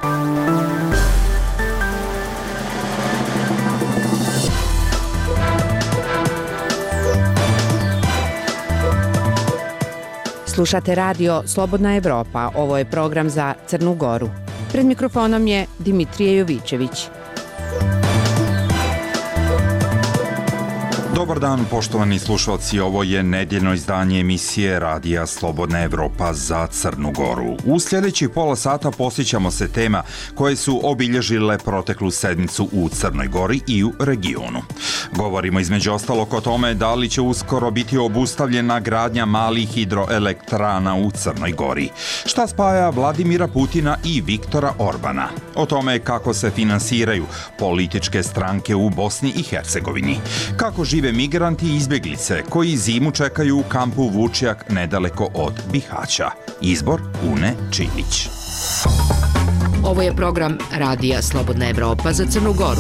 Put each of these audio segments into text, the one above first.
Slušate radio Slobodna Evropa, ovo je program za Crnu Goru. Pred mikrofonom je Dimitrije Jovićević. Dobar dan, poštovani slušalci, ovo je nedjeljno izdanje emisije Radija Slobodna Evropa za Crnu Goru. U sljedećih pola sata posjećamo se tema koje su obilježile proteklu sedmicu u Crnoj Gori i u regionu. Govorimo između ostalog o tome da li će uskoro biti obustavljena gradnja malih hidroelektrana u Crnoj Gori. Šta spaja Vladimira Putina i Viktora Orbana? O tome kako se finansiraju političke stranke u Bosni i Hercegovini. Kako žive migranti i izbjeglice koji zimu čekaju u kampu Vučjak nedaleko od Bihaća. Izbor Une Čilić. Ovo je program Radija Slobodna Evropa za Crnu Goru.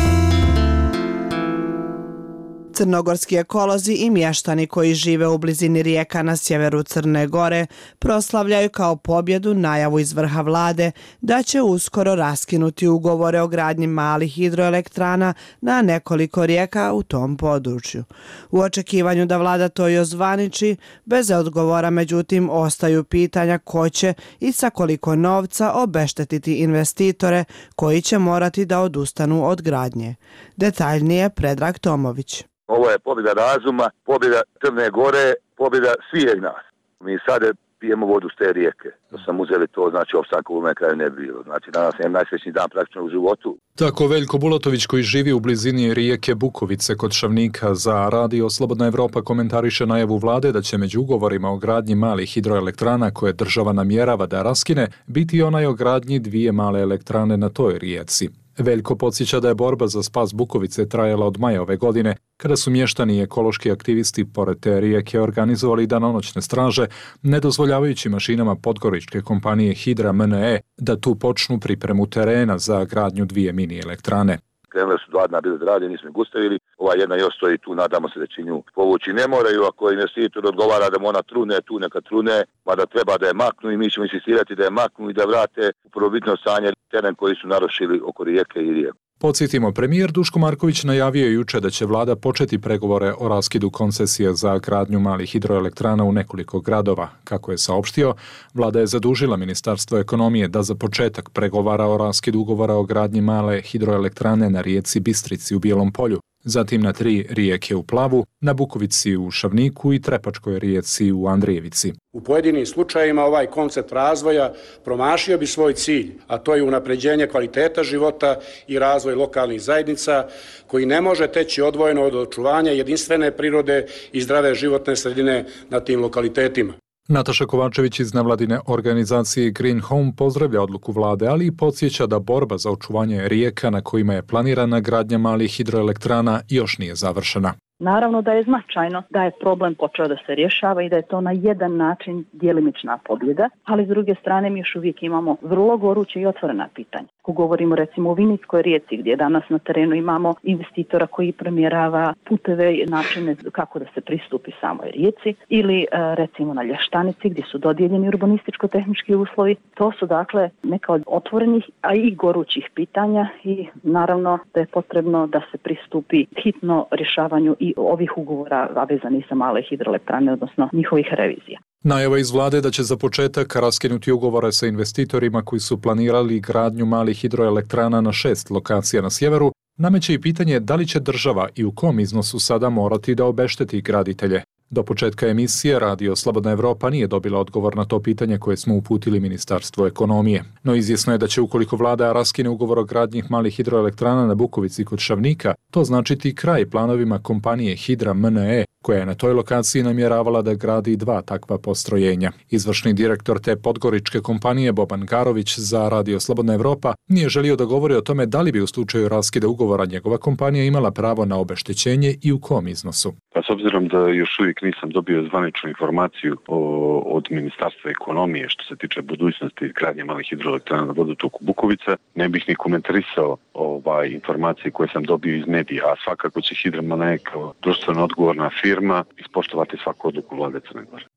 Crnogorski ekolozi i mještani koji žive u blizini rijeka na sjeveru Crne Gore proslavljaju kao pobjedu najavu iz vrha vlade da će uskoro raskinuti ugovore o gradnji malih hidroelektrana na nekoliko rijeka u tom području. U očekivanju da vlada to i ozvaniči, bez odgovora međutim ostaju pitanja ko će i sa koliko novca obeštetiti investitore koji će morati da odustanu od gradnje. Detaljnije Predrag Tomović. Ovo je pobjeda razuma, pobjeda Crne Gore, pobjeda svih nas. Mi sada pijemo vodu s te rijeke. Da sam uzeli to, znači opstanka u mene kraju ne bi bilo. Znači danas je najsrećniji dan praktično u životu. Tako Veljko Bulatović koji živi u blizini rijeke Bukovice kod Šavnika za Radio Slobodna Evropa komentariše najavu vlade da će među ugovorima o gradnji malih hidroelektrana koje država namjerava da raskine biti onaj o gradnji 2 male elektrane na toj rijeci. Veljko podsjeća da je borba za spas Bukovice trajala od maja ove godine, kada su mještani i ekološki aktivisti pored te rijeke organizovali danonoćne straže, ne dozvoljavajući mašinama podgoričke kompanije Hidra MNE da tu počnu pripremu terena za gradnju 2 mini elektrane. Krenule su 2 dana bile da rade, nismo ih ustavili. Ova jedna još stoji tu, nadamo se da će nju povući. Ne moraju, ako investitor odgovara da mu ona trune, tu neka trune, mada treba da je maknu i mi ćemo insistirati da je maknu i da vrate u prvobitno stanje teren koji su narušili oko rijeke i rijeku. Podsjetimo, premijer Duško Marković najavio je juče da će vlada početi pregovore o raskidu koncesija za gradnju malih hidroelektrana u nekoliko gradova. Kako je saopštio, vlada je zadužila Ministarstvo ekonomije da za početak pregovara o raskidu ugovora o gradnji male hidroelektrane na rijeci Bistrici u Bijelom Polju, zatim na 3 rijeke u Plavu, na Bukovici u Šavniku i Trepačkoj rijeci u Andrijevici. U pojedinim slučajevima ovaj koncept razvoja promašio bi svoj cilj, a to je unapređenje kvaliteta života i razvoj lokalnih zajednica koji ne može teći odvojeno od očuvanja jedinstvene prirode i zdrave životne sredine na tim lokalitetima. Nataša Kovačević iz nevladine organizacije Green Home pozdravlja odluku vlade, ali i podsjeća da borba za očuvanje rijeka na kojima je planirana gradnja malih hidroelektrana još nije završena. Naravno da je značajno da je problem počeo da se rješava i da je to na jedan način djelimična pobjeda, ali s druge strane mi još uvijek imamo vrlo goruće i otvorena pitanja. Ako govorimo recimo o Vinickoj rijeci gdje danas na terenu imamo investitora koji premjerava puteve i načine kako da se pristupi samoj rijeci ili recimo na Lještanici gdje su dodijeljeni urbanističko-tehnički uslovi. To su dakle neka od otvorenih, a i gorućih pitanja i naravno da je potrebno da se pristupi hitno rješavanju i ovih ugovora vezanih za male hidroelektrane, odnosno njihovih revizija. Najava iz vlade da će za početak raskinuti ugovore sa investitorima koji su planirali gradnju malih hidroelektrana na 6 lokacija na sjeveru, nameće i pitanje da li će država i u kom iznosu sada morati da obešteti graditelje. Do početka emisije Radio Slobodna Evropa nije dobila odgovor na to pitanje koje smo uputili Ministarstvu ekonomije. No izvjesno je da će ukoliko vlada raskine ugovor o gradnji malih hidroelektrana na Bukovici kod Šavnika, to značiti kraj planovima kompanije Hidra MNE, koja je na toj lokaciji namjeravala da gradi 2 takva postrojenja. Izvršni direktor te podgoričke kompanije Boban Garović za Radio Slobodna Evropa nije želio da govori o tome da li bi u slučaju raskida ugovora njegova kompanija imala pravo na obeštećenje i u kom iznosu. Pa s obzirom da još uvijek nisam dobio zvaničnu informaciju od Ministarstva ekonomije što se tiče budućnosti gradnje malih hidroelektrana na vodotoku Bukovica, ne bih ni komentarisao informacije koje sam dobio iz medija, a svakako će Hidra MNE kao društveno odgovorna firma ispoštovati svaku odluku vlade Crne Gore.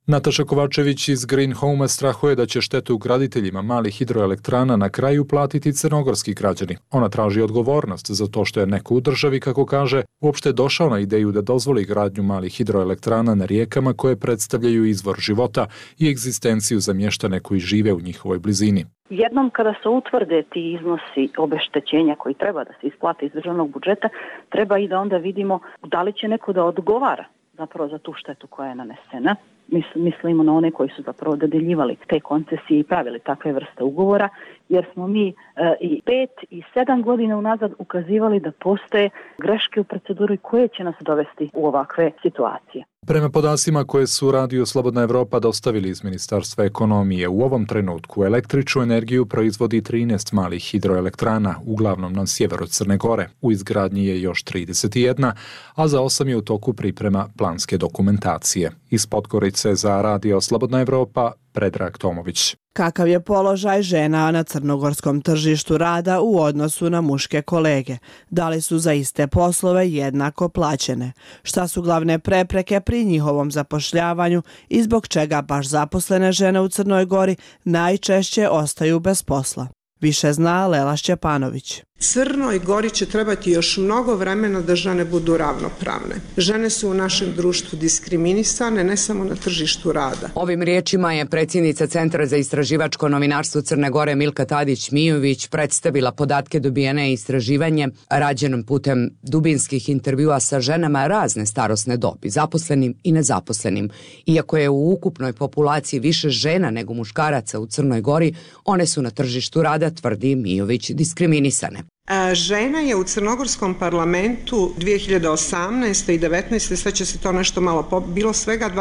Nataša Kovačević iz Green Home strahuje da će štetu graditeljima malih hidroelektrana na kraju platiti crnogorski građani. Ona traži odgovornost za to što je neko u državi, kako kaže, uopšte došao na ideju da dozvoli gradnju malih hidroelektrana na rijekama koje predstavljaju izvor života i egzistenciju za mještane koji žive u njihovoj blizini. Jednom kada se utvrde ti iznosi obeštećenja koji treba da se isplate iz državnog budžeta, treba i da onda vidimo da li će neko da odgovara zapravo za tu štetu koja je nanesena. Mislimo na one koji su zapravo dodeljivali te koncesije i pravili takve vrste ugovora, jer smo mi i 5 i 7 godina unazad ukazivali da postoje greške u proceduri koje će nas dovesti u ovakve situacije. Prema podacima koje su Radio Slobodna Evropa dostavili iz Ministarstva ekonomije, u ovom trenutku električnu energiju proizvodi 13 malih hidroelektrana, uglavnom na sjeveru Crne Gore. U izgradnji je još 31, a za 8 je u toku priprema planske dokumentacije. Iz Podgorice za Radio Slobodna Evropa, Predrag Tomović. Kakav je položaj žena na crnogorskom tržištu rada u odnosu na muške kolege? Da li su za iste poslove jednako plaćene? Šta su glavne prepreke pri njihovom zapošljavanju i zbog čega baš zaposlene žene u Crnoj Gori najčešće ostaju bez posla? Više zna Lela Šćepanović. Crnoj Gori će trebati još mnogo vremena da žene budu ravnopravne. Žene su u našem društvu diskriminisane, ne samo na tržištu rada. Ovim riječima je predsjednica Centra za istraživačko novinarstvo Crne Gore Milka Tadić-Mijović predstavila podatke dobijene istraživanjem rađenom putem dubinskih intervjua sa ženama razne starosne dobi, zaposlenim i nezaposlenim. Iako je u ukupnoj populaciji više žena nego muškaraca u Crnoj Gori, one su na tržištu rada, tvrdi Mijović, diskriminisane. Žena je u crnogorskom parlamentu 2018. i 2019. sve će se to nešto malo bilo svega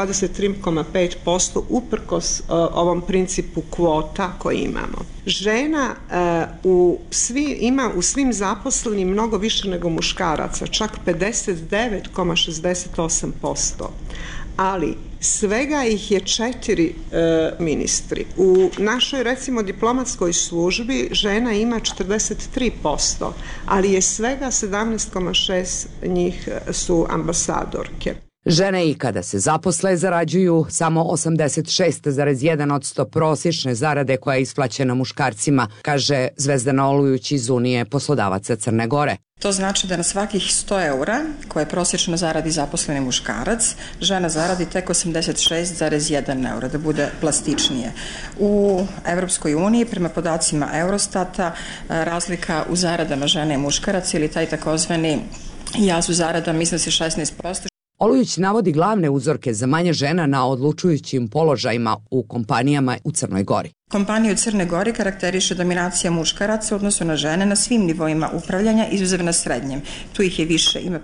23,5% uprkos ovom principu kvota koji imamo. Žena ima u svim zaposlenim mnogo više nego muškaraca, čak 59,68%. Ali svega ih je 4 ministri. U našoj, recimo, diplomatskoj službi žena ima 43%, ali je svega 17,6 njih su ambasadorke. Žene i kada se zaposle zarađuju samo 86,1% prosječne zarade koja je isplaćena muškarcima, kaže Zvezdana Olujuć iz Unije poslodavaca Crne Gore. To znači da na svakih 100 eura koje prosječno zaradi zaposleni muškarac, žena zaradi tek 86,1 eura, da bude plastičnije. U Evropskoj uniji, prema podacima Eurostata, razlika u zaradama žene i muškaraca ili taj takozvani jaz u zaradama iznosi 16%. Olujić navodi glavne uzorke za manje žena na odlučujućim položajima u kompanijama u Crnoj Gori. Kompaniju u Crnoj Gori karakteriše dominacija muškaraca u odnosu na žene na svim nivoima upravljanja, izuzev na srednjem. Tu ih je više, ima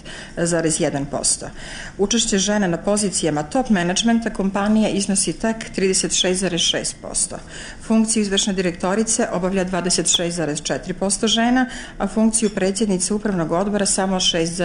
50,1%. Učešće žena na pozicijama top menadžmenta kompanije iznosi tek 36,6%. Funkciju izvršne direktorice obavlja 26,4% žena, a funkciju predsjednice upravnog odbora samo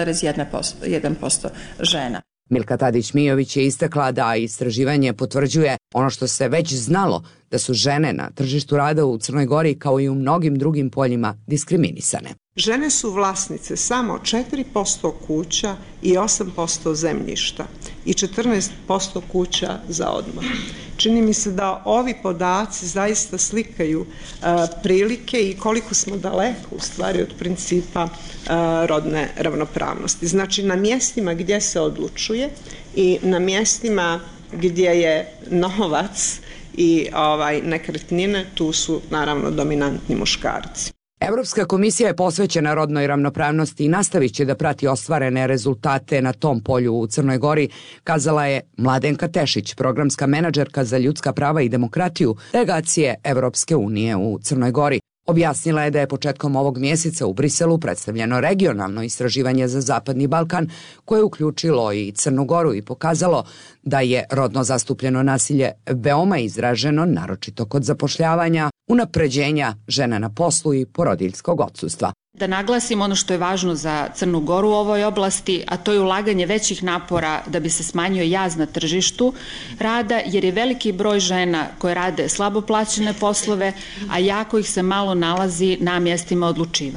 6,1% žena. Milka Tadić-Mijović je istakla da istraživanje potvrđuje ono što se već znalo, da su žene na tržištu rada u Crnoj Gori kao i u mnogim drugim poljima diskriminisane. Žene su vlasnice samo 4% kuća i 8% zemljišta i 14% kuća za odmor. Čini mi se da ovi podaci zaista slikaju prilike i koliko smo daleko u stvari od principa rodne ravnopravnosti. Znači na mjestima gdje se odlučuje i na mjestima gdje je novac i nekretnine, tu su naravno dominantni muškarci. Evropska komisija je posvećena rodnoj ravnopravnosti i nastavit će da prati ostvarene rezultate na tom polju u Crnoj Gori, kazala je Mladenka Tešić, programska menadžerka za ljudska prava i demokratiju delegacije Evropske unije u Crnoj Gori. Objasnila je da je početkom ovog mjeseca u Briselu predstavljeno regionalno istraživanje za Zapadni Balkan koje je uključilo i Crnu Goru i pokazalo da je rodno zastupljeno nasilje veoma izraženo, naročito kod zapošljavanja, unapređenja žena na poslu i porodiljskog odsustva. Da naglasim ono što je važno za Crnu Goru u ovoj oblasti, a to je ulaganje većih napora da bi se smanjio jaz na tržištu rada, jer je veliki broj žena koje rade slabo plaćene poslove, a jako ih se malo nalazi na mjestima odlučivanja.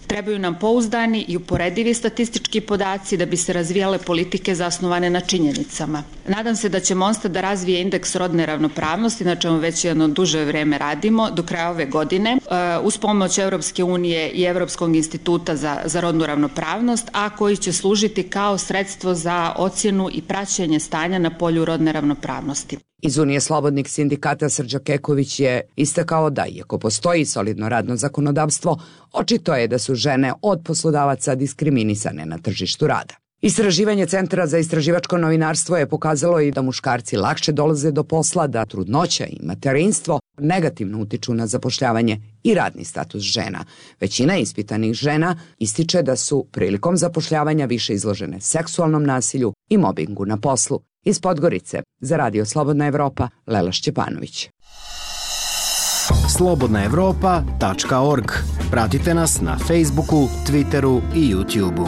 Trebaju nam pouzdani i uporedivi statistički podaci da bi se razvijale politike zasnovane na činjenicama. Nadam se da će Monstat da razvije indeks rodne ravnopravnosti, na čemu već jedno duže vreme radimo, do kraja ove godine, uz pomoć Evropske unije i Evropskog instituta za rodnu ravnopravnost, a koji će služiti kao sredstvo za ocjenu i praćenje stanja na polju rodne ravnopravnosti. Iz Unije slobodnih sindikata Srđa Keković je istakao da, iako postoji solidno radno zakonodavstvo, očito je da su žene od poslodavaca diskriminisane na tržištu rada. Istraživanje Centra za istraživačko novinarstvo je pokazalo i da muškarci lakše dolaze do posla, da trudnoća i materinstvo negativno utiču na zapošljavanje i radni status žena. Većina ispitanih žena ističe da su prilikom zapošljavanja više izložene seksualnom nasilju i mobingu na poslu. Iz Podgorice, za Radio Slobodna Evropa, Lela Šćepanović. slobodnaevropa.org. Pratite nas na Facebooku, Twitteru i YouTubeu.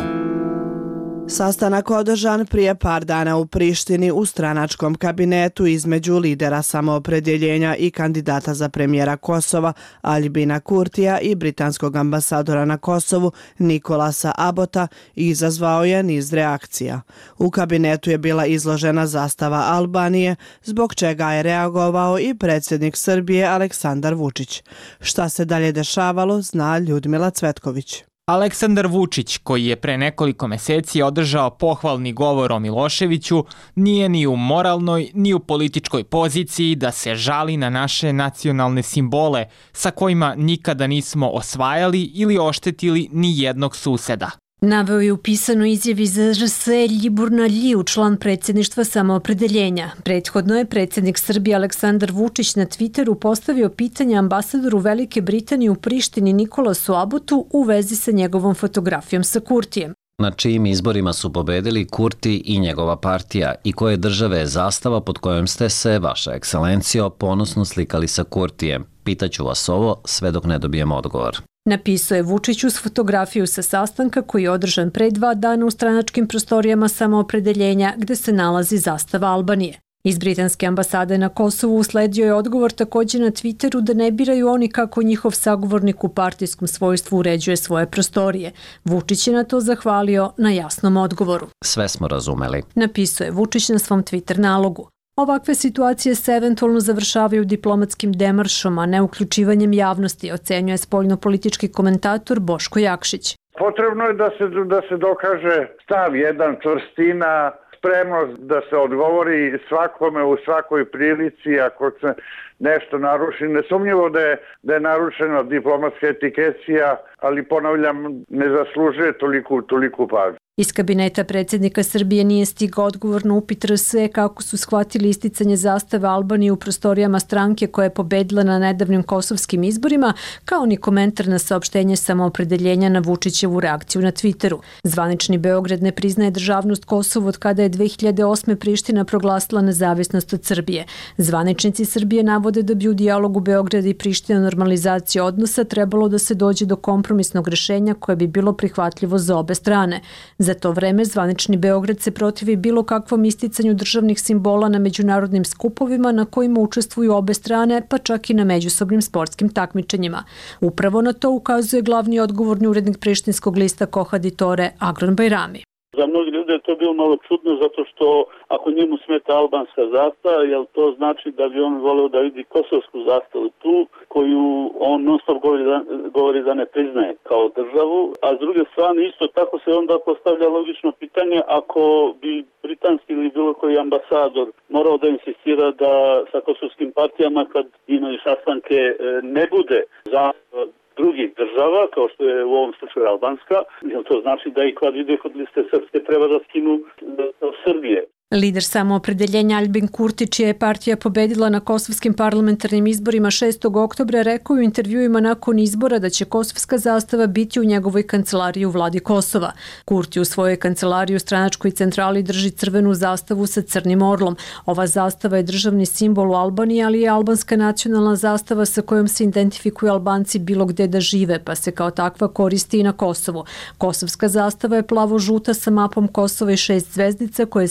Sastanak održan prije par dana u Prištini u stranačkom kabinetu između lidera Samoopredjeljenja i kandidata za premijera Kosova Aljbina Kurtija i britanskog ambasadora na Kosovu Nikolasa Abota izazvao je niz reakcija. U kabinetu je bila izložena zastava Albanije, zbog čega je reagovao i predsjednik Srbije Aleksandar Vučić. Šta se dalje dešavalo, zna Ljudmila Cvetković. Aleksandar Vučić, koji je pre nekoliko meseci održao pohvalni govor o Miloševiću, nije ni u moralnoj ni u političkoj poziciji da se žali na naše nacionalne simbole sa kojima nikada nismo osvajali ili oštetili ni jednog suseda. Naveo je u pisanoj izjavi za RS Ljibor Naljiu, član predsjedništva Samoopredeljenja. Prethodno je predsjednik Srbije Aleksandar Vučić na Twitteru postavio pitanje ambasadoru Velike Britanije u Prištini Nikolasu Abotu u vezi sa njegovom fotografijom sa Kurtijem. Na čijim izborima su pobedili Kurti i njegova partija i koje države je zastava pod kojom ste se, vaša ekscelencijo, ponosno slikali sa Kurtijem? Pitaću vas ovo sve dok ne dobijem odgovor. Napisao je Vučić uz fotografiju sa sastanka koji je održan pre 2 dana u stranačkim prostorijama Samoopredeljenja gde se nalazi zastava Albanije. Iz britanske ambasade na Kosovu usledio je odgovor također na Twitteru da ne biraju oni kako njihov sagovornik u partijskom svojstvu uređuje svoje prostorije. Vučić je na to zahvalio na jasnom odgovoru. Sve smo razumeli. Napisao je Vučić na svom Twitter nalogu. Ovakve situacije se eventualno završavaju diplomatskim demaršom, a ne uključivanjem javnosti, ocenjuje spoljnopolitički komentator Boško Jakšić. Potrebno je da se dokaže stav jedan, čvrstina, spremnost da se odgovori svakome u svakoj prilici ako se nešto naruši. Nesumnjivo da je narušena diplomatska etikecija, ali ponavljam, ne zaslužuje toliku pažnju. Iz kabineta predsjednika Srbije nije stigao odgovor na upit RS kako su shvatili isticanje zastave Albanije u prostorijama stranke koja je pobedila na nedavnim kosovskim izborima, kao ni komentar na saopštenje Samoopredeljenja na Vučićevu reakciju na Twitteru. Zvanični Beograd ne priznaje državnost Kosova od kada je 2008. Priština proglasila nezavisnost od Srbije. Zvaničnici Srbije navode da bi u dijalogu Beograda i Priština normalizacije odnosa trebalo da se dođe do kompromisnog rešenja koje bi bilo prihvatljivo za obe strane. Za to vreme zvanični Beograd se protivi bilo kakvom isticanju državnih simbola na međunarodnim skupovima na kojima učestvuju obe strane, pa čak i na međusobnim sportskim takmičenjima. Upravo na to ukazuje glavni odgovorni urednik prištinskog lista Kohaditore Agron Bajrami. Za mnogi ljudi je to bilo malo čudno zato što ako njemu smeta albanska zastava, jel to znači da bi on voleo da vidi kosovsku zastavu tu, koju on non-stop govori da ne priznaje kao državu, a s druge strane isto tako se onda postavlja logično pitanje ako bi britanski ili bilo koji ambasador morao da insistira da sa kosovskim partijama kad imaju sastanke ne bude zastava drugih država, kao što je u ovom slučaju albanska, jer to znači da i kad ide kod liste srpske treba da skinu od Srbije. Lider Samoopredeljenja Aljbin Kurti, čija je partija pobedila na kosovskim parlamentarnim izborima 6. oktobra, rekao u intervjuima nakon izbora da će kosovska zastava biti u njegovoj kancelariji u vladi Kosova. Kurti u svojoj kancelariji u stranačkoj centrali drži crvenu zastavu sa crnim orlom. Ova zastava je državni simbol u Albaniji, ali je albanska nacionalna zastava sa kojom se identifikuju Albanci bilo gde da žive, pa se kao takva koristi i na Kosovu. Kosovska zastava je plavo-žuta sa mapom Kosova i 6 zvezdica koje simbolično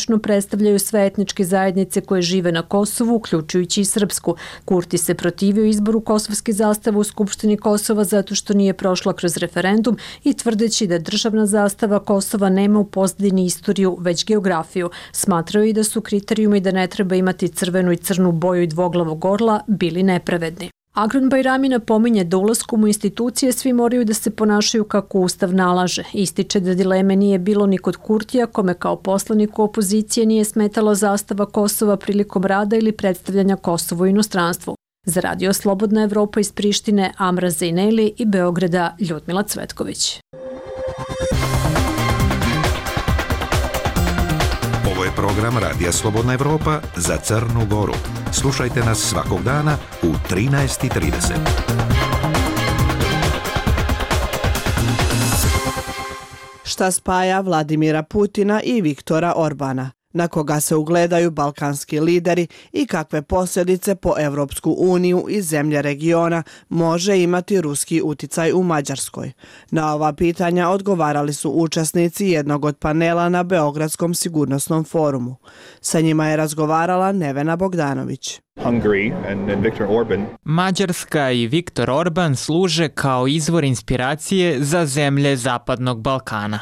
zvanično predstavljaju sve etničke zajednice koje žive na Kosovu, uključujući i srpsku. Kurti se protivio izboru kosovske zastave u Skupštini Kosova zato što nije prošla kroz referendum i tvrdeći da državna zastava Kosova nema u pozadini istoriju, već geografiju. Smatraju i da su kriterijumi da ne treba imati crvenu i crnu boju i dvoglavog orla bili nepravedni. Agron Bajrami napominje da ulaskom u institucije svi moraju da se ponašaju kako Ustav nalaže. Ističe da dileme nije bilo ni kod Kurtija, kome kao poslaniku opozicije nije smetala zastava Kosova prilikom rada ili predstavljanja Kosova u inostranstvu. Za Radio Slobodna Evropa iz Prištine, Amra Zejneli i Beograda, Ljudmila Cvetković. Ovo je program Radija Slobodna Evropa za Crnu Goru. Slušajte nas svakog dana u 13:30. Šta spaja Vladimira Putina i Viktora Orbana? Na koga se ugledaju balkanski lideri i kakve posljedice po Evropsku uniju i zemlje regiona može imati ruski uticaj u Mađarskoj? Na ova pitanja odgovarali su učesnici jednog od panela na Beogradskom sigurnosnom forumu. Sa njima je razgovarala Nevena Bogdanović. Mađarska i Viktor Orban služe kao izvor inspiracije za zemlje Zapadnog Balkana.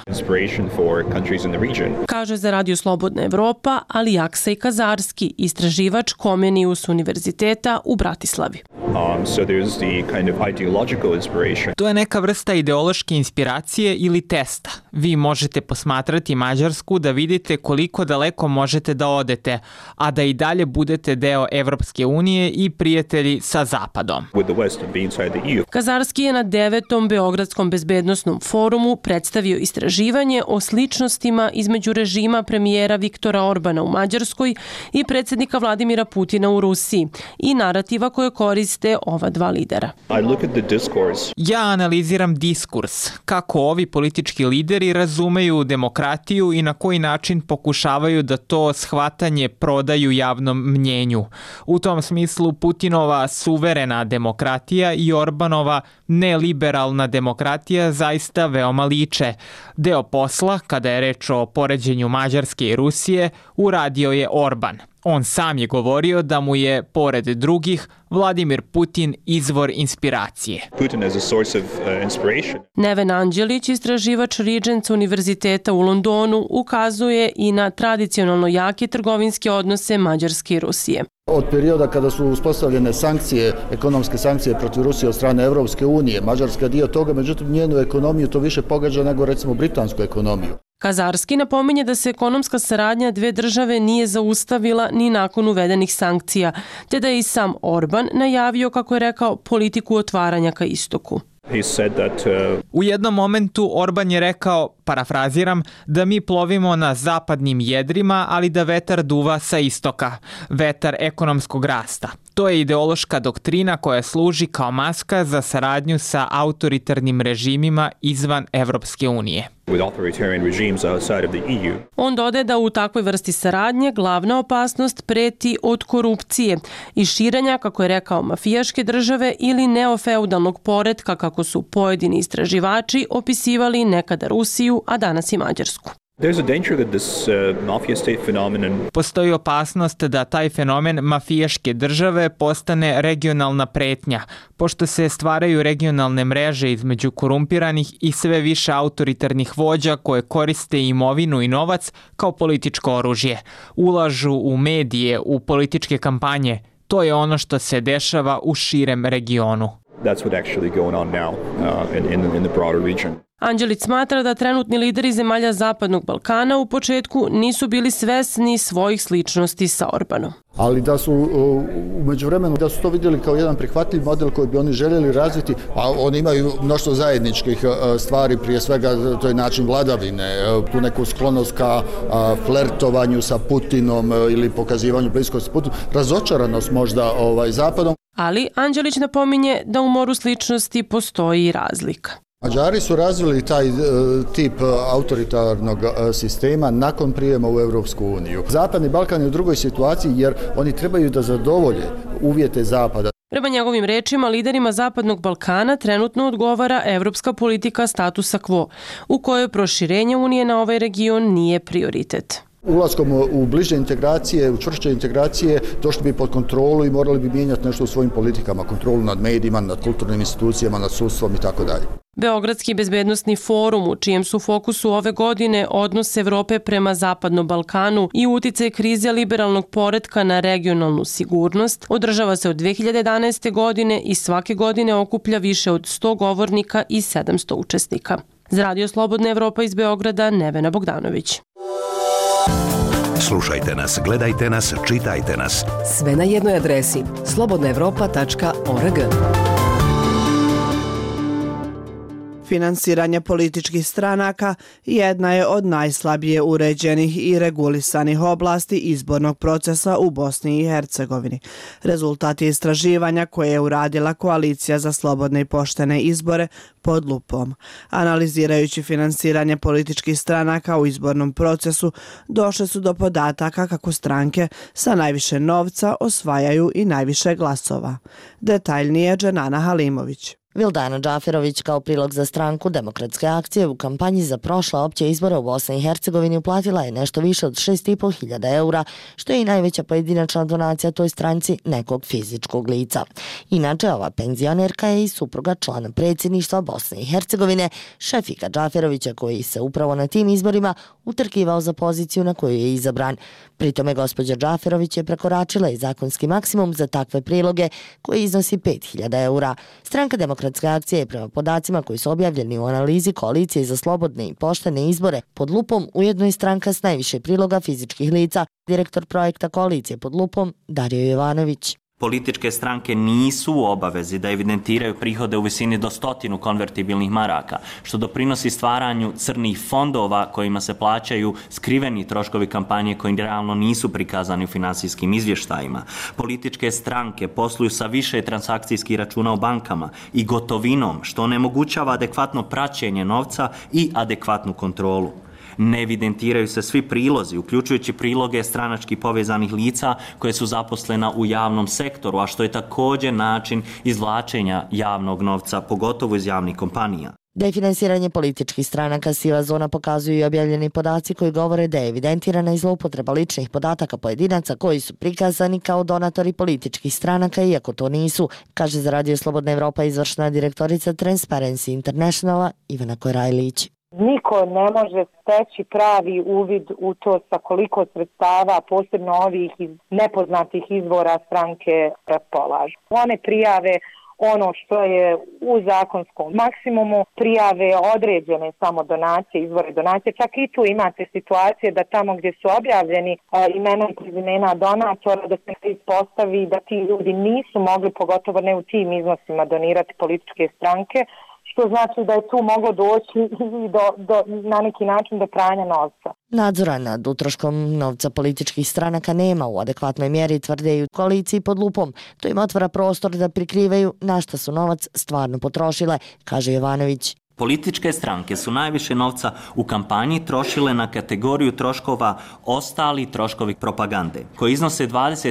Kaže za Radio Slobodna Evropa Alijaksej Kazarski, istraživač Komenius univerziteta u Bratislavi. To je neka vrsta ideološke inspiracije ili testa. Vi možete posmatrati Mađarsku da vidite koliko daleko možete da odete, a da i dalje budete deo Evropske unije i prijatelji sa Zapadom. Kazarski je na 9. Beogradskom bezbednosnom forumu predstavio istraživanje o sličnostima između režima premijera Viktora Orbana u Mađarskoj i predsjednika Vladimira Putina u Rusiji i narativa koje koriste ova dva lidera. Ja analiziram diskurs, kako ovi politički lideri razumeju demokratiju i na koji način pokušavaju da to shvatanje prodaju javnom mnjenju. U tom smislu Putinova suverena demokratija i Orbanova neliberalna demokratija zaista veoma liče. Deo posla, kada je reč o poređenju Mađarske i Rusije, uradio je Orban. On sam je govorio da mu je, pored drugih, Vladimir Putin izvor inspiracije. Neven Anđelić, istraživač Regents univerziteta u Londonu, ukazuje i na tradicionalno jake trgovinske odnose Mađarske i Rusije. Od perioda kada su uspostavljene sankcije, ekonomske sankcije protiv Rusije od strane Evropske unije, Mađarska je dio toga, međutim njenu ekonomiju to više pogađa nego recimo britansku ekonomiju. Kazarski napominje da se ekonomska saradnja dve države nije zaustavila ni nakon uvedenih sankcija, te da je i sam Orban najavio, kako je rekao, politiku otvaranja ka istoku. U jednom momentu Orban je rekao, parafraziram, da mi plovimo na zapadnim jedrima, ali da vetar duva sa istoka, vetar ekonomskog rasta. To je ideološka doktrina koja služi kao maska za saradnju sa autoritarnim režimima izvan Evropske unije. On dodaje da u takvoj vrsti saradnje glavna opasnost preti od korupcije i širenja, kako je rekao, mafijaške države ili neofeudalnog poretka, kako su pojedini istraživači opisivali nekada Rusiju, a danas i Mađarsku. Postoji opasnost da taj fenomen mafijaške države postane regionalna pretnja, pošto se stvaraju regionalne mreže između korumpiranih i sve više autoritarnih vođa koje koriste imovinu i novac kao političko oružje. Ulažu u medije, u političke kampanje. To je ono što se dešava u širem regionu. Anđelić smatra da trenutni lideri zemalja Zapadnog Balkana u početku nisu bili svesni svojih sličnosti sa Orbanom. Ali da su u međuvremenu da su to vidjeli kao jedan prihvatljiv model koji bi oni željeli razviti, a oni imaju mnoštvo zajedničkih stvari, prije svega to je način vladavine, tu neku sklonost ka flertovanju sa Putinom ili pokazivanju bliskosti s Putinom, razočaranost možda Zapadom. Ali Anđelić napominje da u moru sličnosti postoji i razlika. Mađari su razvili taj tip autoritarnog sistema nakon prijema u Evropsku uniju. Zapadni Balkan je u drugoj situaciji jer oni trebaju da zadovolje uvjete Zapada. Prema njegovim rečima, liderima Zapadnog Balkana trenutno odgovara evropska politika statusa quo, u kojoj proširenje Unije na ovaj region nije prioritet. Ulaskom u bliže integracije, u čvršće integracije, došli bi pod kontrolu i morali bi mijenjati nešto u svojim politikama, kontrolu nad medijima, nad kulturnim institucijama, nad sudstvom i tako dalje. Beogradski bezbednosni forum, u čijem su fokusu ove godine odnos Evrope prema Zapadnom Balkanu i uticaj krize liberalnog poretka na regionalnu sigurnost, održava se od 2011. godine i svake godine okuplja više od 100 govornika i 700 učesnika. Za Radio Slobodna Evropa iz Beograda, Nevena Bogdanović. Slušajte nas, gledajte nas, čitajte nas. Sve na jednoj adresi slobodnaevropa.org. Finansiranje političkih stranaka jedna je od najslabije uređenih i regulisanih oblasti izbornog procesa u Bosni i Hercegovini. Rezultati istraživanja koje je uradila Koalicija za slobodne i poštene izbore pod lupom. Analizirajući finansiranje političkih stranaka u izbornom procesu, došle su do podataka kako stranke sa najviše novca osvajaju i najviše glasova. Detaljnije Dženana Halimović. Vildana Džaferović kao prilog za stranku Demokratske akcije u kampanji za prošle opće izbore u Bosni i Hercegovini uplatila je nešto više od 6.500 eura, što je i najveća pojedinačna donacija toj stranci nekog fizičkog lica. Inače, ova penzionerka je i supruga člana predsjedništva Bosne i Hercegovine, Šefika Džaferovića, koji se upravo na tim izborima utrkivao za poziciju na koju je izabran. Pritome gospođa Džaferović je prekoračila i zakonski maksimum za takve priloge koji iznosi 5.000 eura. Stranka Demokratske akcije je prema podacima koji su objavljeni u analizi Koalicije za slobodne i poštene izbore pod lupom ujedno i stranka s najviše priloga fizičkih lica, direktor projekta Koalicije pod lupom Dario Jovanović. Političke stranke nisu u obavezi da evidentiraju prihode u visini do 100 konvertibilnih maraka, što doprinosi stvaranju crnih fondova kojima se plaćaju skriveni troškovi kampanje koji realno nisu prikazani u finansijskim izvještajima. Političke stranke posluju sa više transakcijskih računa u bankama i gotovinom, što onemogućava adekvatno praćenje novca i adekvatnu kontrolu. Ne evidentiraju se svi prilozi, uključujući priloge stranački povezanih lica koje su zaposlena u javnom sektoru, a što je također način izvlačenja javnog novca, pogotovo iz javnih kompanija. Da je finansiranje političkih stranaka siva zona pokazuju i objavljeni podaci koji govore da je evidentirana i zloupotreba ličnih podataka pojedinaca koji su prikazani kao donatori političkih stranaka, iako to nisu, kaže za Radio Slobodna Evropa izvršna direktorica Transparency Internationala Ivana Korajlić. Niko ne može steći pravi uvid u to sa koliko sredstava, posebno ovih iz nepoznatih izvora stranke raspolažu. One prijave ono što je u zakonskom maksimumu, prijave određene samo donacije, izvore donacije. Čak i tu imate situacije da tamo gdje su objavljeni imena i prezimena donatora, da se ispostavi da ti ljudi nisu mogli, pogotovo ne u tim iznosima, donirati političke stranke, što znači da je tu moglo doći na neki način do pranja novca. Nadzora nad utroškom novca političkih stranaka nema u adekvatnoj mjeri, tvrde i u Koaliciji pod lupom. To im otvara prostor da prikrivaju na šta su novac stvarno potrošile, kaže Jovanović. Političke stranke su najviše novca u kampanji trošile na kategoriju troškova ostali troškovi propagande, koji iznose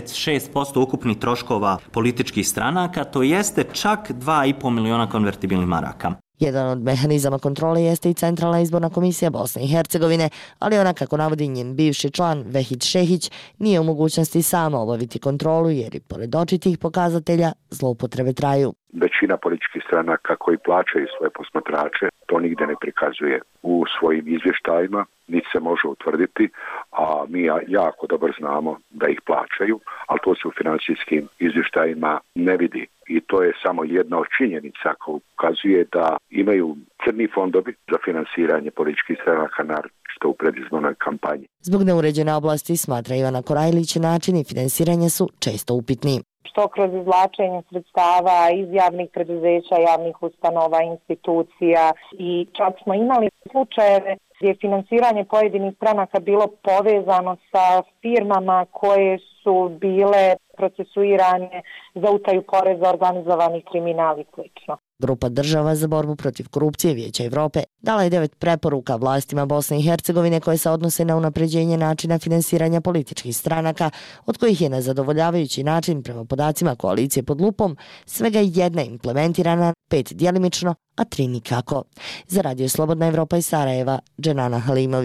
26% ukupnih troškova političkih stranaka, to jeste čak 2,5 miliona konvertibilnih maraka. Jedan od mehanizama kontrole jeste i Centralna izborna komisija Bosne i Hercegovine, ali ona, kako navodi njen bivši član Vehid Šehić, nije u mogućnosti sama obaviti kontrolu jer i pored očitih pokazatelja zloupotrebe traju. Većina političkih stranaka koji plaćaju svoje posmatrače to nigde ne prikazuje u svojim izvještajima, niti se može utvrditi, a mi jako dobro znamo da ih plaćaju, ali to se u financijskim izvještajima ne vidi. I to je samo jedna od činjenica koja ukazuje da imaju crni fondovi za finansiranje političkih stranaka, naročito u predizbornoj kampanji. Zbog neuređene oblasti, smatra Ivana Korajlić, načini finansiranja su često upitni. Što kroz izvlačenje sredstava iz javnih preduzeća, javnih ustanova, institucija, i čak smo imali slučajeve gdje je finansiranje pojedinih stranaka bilo povezano sa firmama koje su bile procesuirane za utaju poreza, organizovani kriminal i sl. Grupa država za borbu protiv korupcije Vijeća Evrope dala je 9 preporuka vlastima Bosne i Hercegovine koje se odnose na unapređenje načina finansiranja političkih stranaka, od kojih je na zadovoljavajući način, prema podacima Koalicije pod lupom, svega jedna implementirana, 5 djelimično, a 3 nikako. Za Radio Slobodna Evropa iz Sarajeva, Dženana Halimović.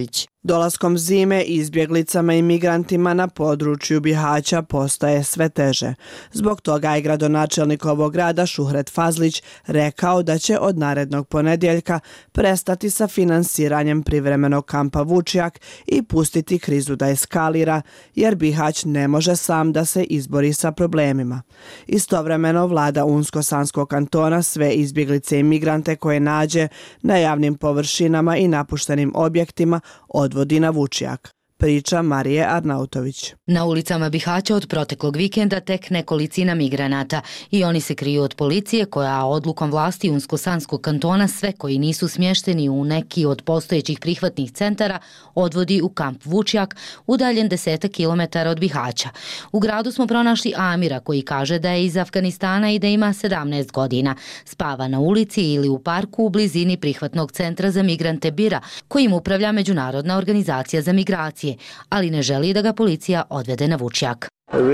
Dolaskom zime izbjeglicama i migrantima na području Bihaća postaje sve teže. Zbog toga je gradonačelnik ovog grada Šuhret Fazlić rekao da će od narednog ponedjeljka prestati sa finansiranjem privremenog kampa Vučjak i pustiti krizu da eskalira, jer Bihać ne može sam da se izbori sa problemima. Istovremeno vlada Unsko-Sanskog kantona sve izbjeglice i migrante koje nađe na javnim površinama i napuštenim objektima odvodi na Vučjak. Priča Marije Arnautović. Na ulicama Bihaća od proteklog vikenda tek nekolicina migranata i oni se kriju od policije koja odlukom vlasti Unsko-Sanskog kantona sve koji nisu smješteni u neki od postojećih prihvatnih centara odvodi u kamp Vučjak, udaljen 10 kilometara od Bihaća. U gradu smo pronašli Amira koji kaže da je iz Afganistana i da ima 17 godina. Spava na ulici ili u parku u blizini prihvatnog centra za migrante Bira, kojim upravlja Međunarodna organizacija za migracije, ali ne želi da ga policija odvede na Vučjak.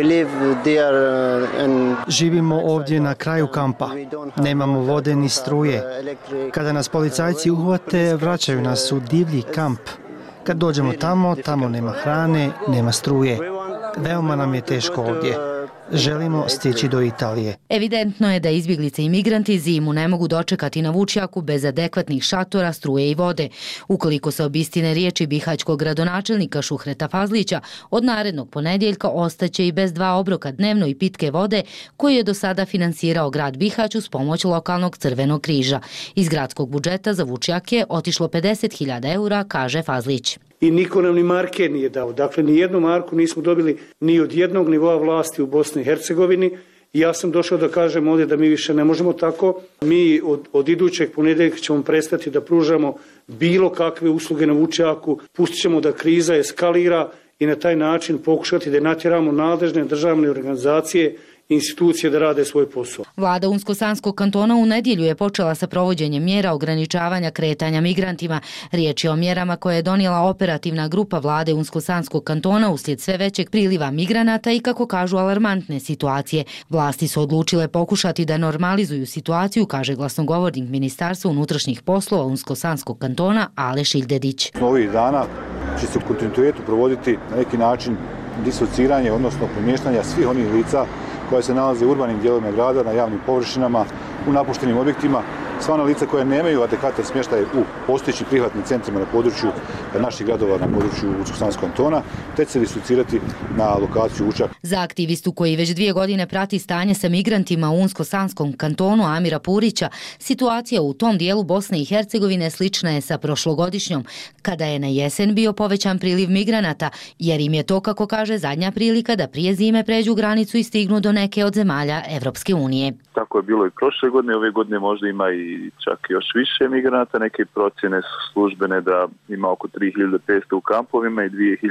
Živimo ovdje na kraju kampa. Nemamo vode ni struje. Kada nas policajci uhvate, vraćaju nas u divlji kamp. Kad dođemo tamo nema hrane, nema struje. Veoma nam je teško ovdje. Želimo stići do Italije. Evidentno je da izbjeglice i migranti zimu ne mogu dočekati na Vučjaku bez adekvatnih šatora, struje i vode. Ukoliko se obistine riječi bihaćkog gradonačelnika Šuhreta Fazlića, od narednog ponedjeljka ostaće i bez 2 obroka dnevno i pitke vode koju je do sada finansirao grad Bihać uz pomoć lokalnog Crvenog križa. Iz gradskog budžeta za Vučjak je otišlo 50.000 eura, kaže Fazlić. I niko nam ni marke nije dao. Dakle, ni jednu marku nismo dobili ni od jednog nivoa vlasti u Bosni i Hercegovini. I ja sam došao da kažem ovdje da mi više ne možemo tako. Mi od idućeg ponedjeljka ćemo prestati da pružamo bilo kakve usluge na Vučjaku. Pustit ćemo da kriza eskalira i na taj način pokušati da natjeramo nadležne državne organizacije institucije da rade svoj posao. Vlada Unsko-Sanskog kantona u nedjelju je počela sa provođenjem mjera ograničavanja kretanja migrantima. Riječ je o mjerama koje je donijela operativna grupa vlade Unsko-Sanskog kantona uslijed sve većeg priliva migranata i, kako kažu, alarmantne situacije. Vlasti su odlučile pokušati da normalizuju situaciju, kaže glasnogovornik Ministarstva unutrašnjih poslova Unsko-Sanskog kantona Aleš Ildedić. Ovih dana će se u kontinuitetu provoditi na neki način disociranje, odnosno premještanja svih onih lica koja se nalaze u urbanim dijelovima grada, na javnim površinama, u napuštenim objektima. Sva ona lica koja nemaju adekvatan smještaj u postojećim prihvatnim centrima na području naših gradova, na području Unsko-Sanskog kantona, te se disocirati na lokaciju Vučjak. Za aktivistu koji već 2 godine prati stanje sa migrantima u Unsko-Sanskom kantonu Amira Purića, situacija u tom dijelu Bosne i Hercegovine slična je sa prošlogodišnjom, kada je na jesen bio povećan priliv migranata, jer im je to, kako kaže, zadnja prilika da prije zime pređu granicu i stignu do neke od zemalja Evropske unije. Tako je bilo i prošle godine, ove godine možda ima i čak još više migranata. Neke procjene su službene da ima oko 3500 u kampovima i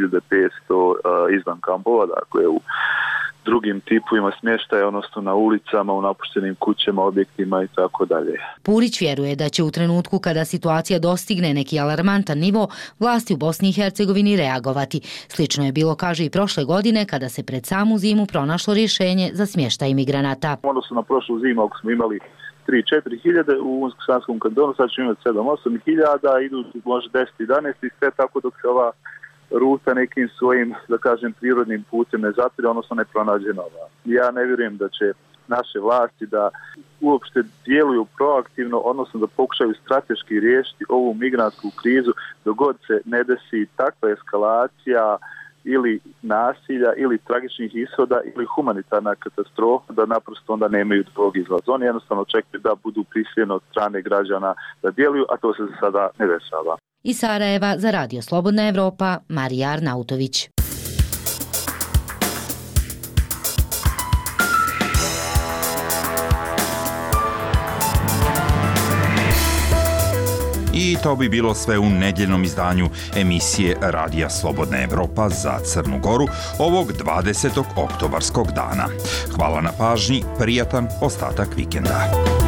2500 izvan kampova, dakle u drugim tipovima smještaja, odnosno na ulicama, u napuštenim kućama, objektima i tako dalje. Purić vjeruje da će u trenutku kada situacija dostigne neki alarmantan nivo, vlasti u Bosni i Hercegovini reagovati. Slično je bilo, kaže, i prošle godine kada se pred samu zimu pronašlo rješenje za smještaj migranata. Odnosno na prošlu zimu, ako smo imali 3-4 hiljade u Unsko-Sanskom kantonu, sad ćemo imati 7-8 hiljada, idu možda 10-11 i sve tako dok se ova ruta nekim svojim, da kažem, prirodnim putem ne zapire, odnosno ne pronađe nova. Ja ne vjerujem da će naše vlasti da uopšte djeluju proaktivno, odnosno da pokušaju strateški riješiti ovu migrantsku krizu dok god se ne desi takva eskalacija ili nasilja, ili tragičnih ishoda, ili humanitarna katastrofa, da naprosto onda nemaju drugog izlaza. Oni jednostavno čekaju da budu prisiljeni od strane građana da djeluju, a to se za sada ne dešava. Iz Sarajeva za Radio Slobodna Evropa, Marija Arnautović. I to bi bilo sve u nedjeljnom izdanju emisije Radija Slobodna Evropa za Crnu Goru ovog 20. oktobarskog dana. Hvala na pažnji, prijatan ostatak vikenda.